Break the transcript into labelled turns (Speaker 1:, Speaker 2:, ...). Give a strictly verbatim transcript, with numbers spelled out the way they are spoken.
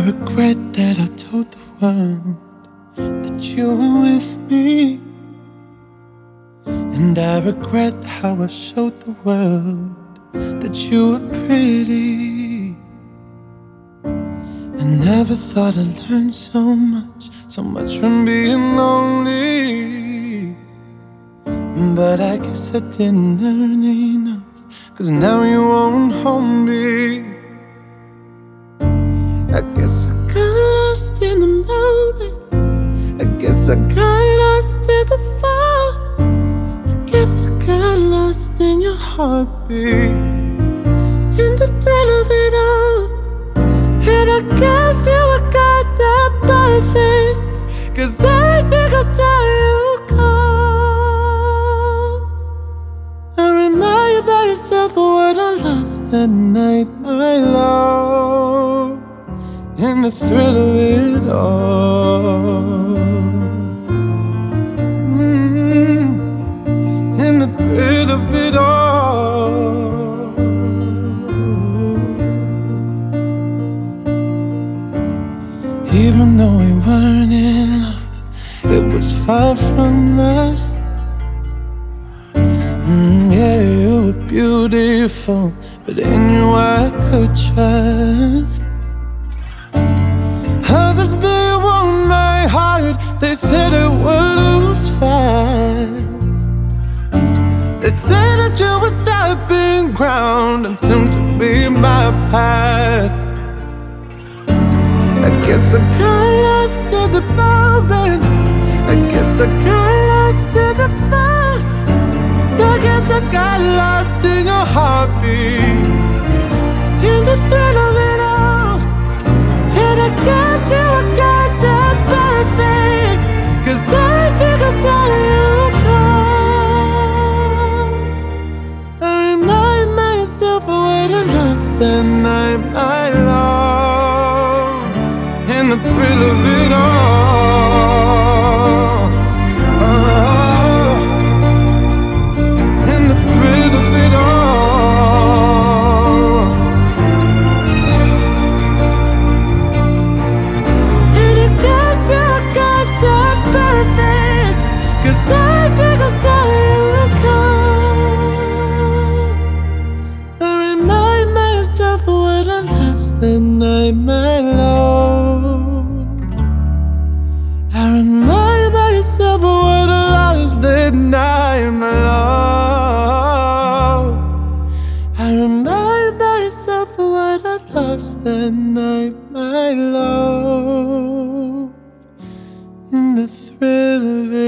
Speaker 1: regret that I told the world that you were with me, and I regret how I showed the world that you were pretty. I never thought I'd learn so much, so much from being lonely, but I guess I didn't learn enough, 'cause now you won't hold me. I guess I got lost in the moment, I guess I got lost in the fall, I guess I got lost in your heartbeat, in the thrill of it all. And I guess you were goddamn perfect, 'cause every single time you call, I remind you by yourself of what I lost that night, my love, in the thrill of it all. Mm, in the thrill of it all. Even though we weren't in love, it was far from lust. Mm, yeah, you were beautiful, but in you I could trust. Others, they won my heart, they said it would lose fast. They said that you were stopping ground and soon to be my path. I guess I got lost in the moment, I guess I got lost in the fire, I guess I got lost in your heartbeat, in the thrill of it all. And I guess you were goddamn perfect, 'cause every single time you call, I remind myself of what I lost that night, my love, in the thrill of it all. Oh, in the thrill of it all. And I guess you got that perfect, 'cause every single time you call, I remind myself of what I lost that night, my love. I remind myself of what I lost that night, my love. I remind myself of what I lost that night, my love, in the thrill of it.